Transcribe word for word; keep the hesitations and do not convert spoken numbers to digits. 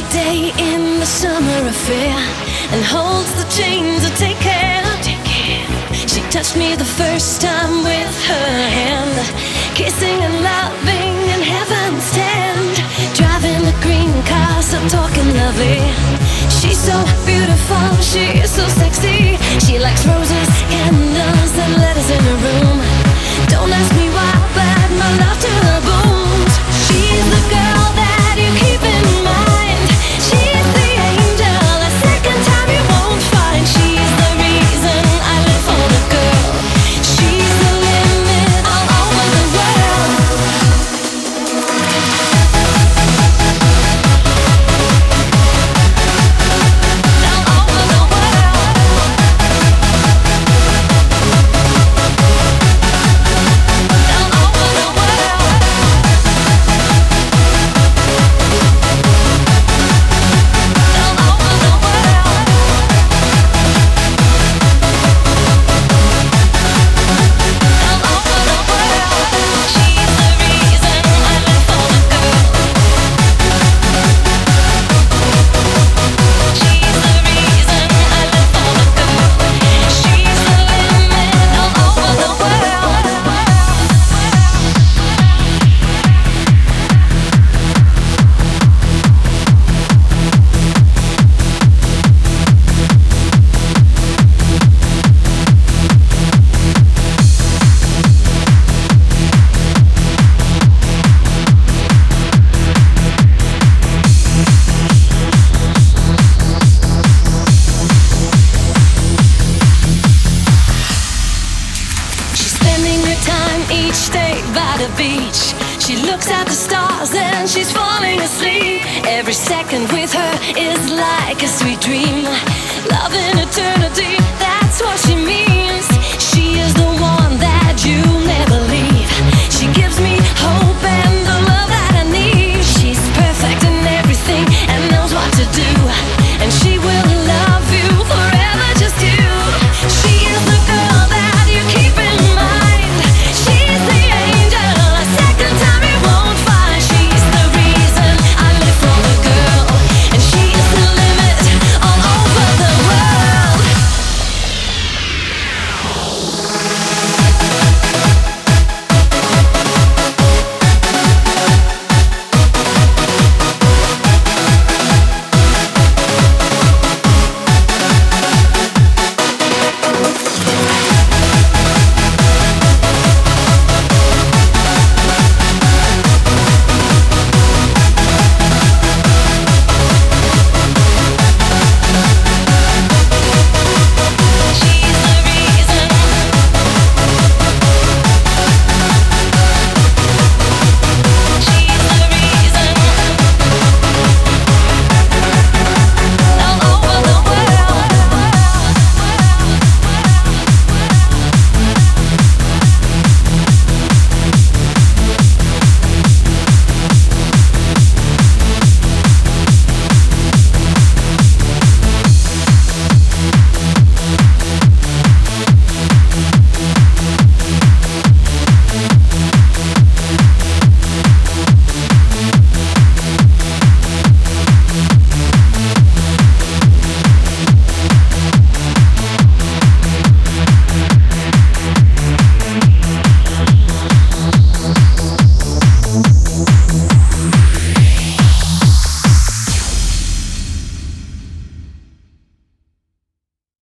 day in the summer affair and holds the chain to take care. She touched me the first time with her hand, kissing and loving in heaven's tent, driving a green car, so talking lovely. She's so beautiful, she is so sexy. She likes roses, candles, and letters in her room. Don't ask me why, but my love to her booms. She's the girl that you keep in mind. She's the angel, a second time you won't find. She's the reason I live for the girl. She's the limit all over the world. All over the world. All over the world. Each day by the beach, she looks at the stars and she's falling asleep. Every second with her is like a sweet dream. Love in eternity, that's what she means. She is the one that you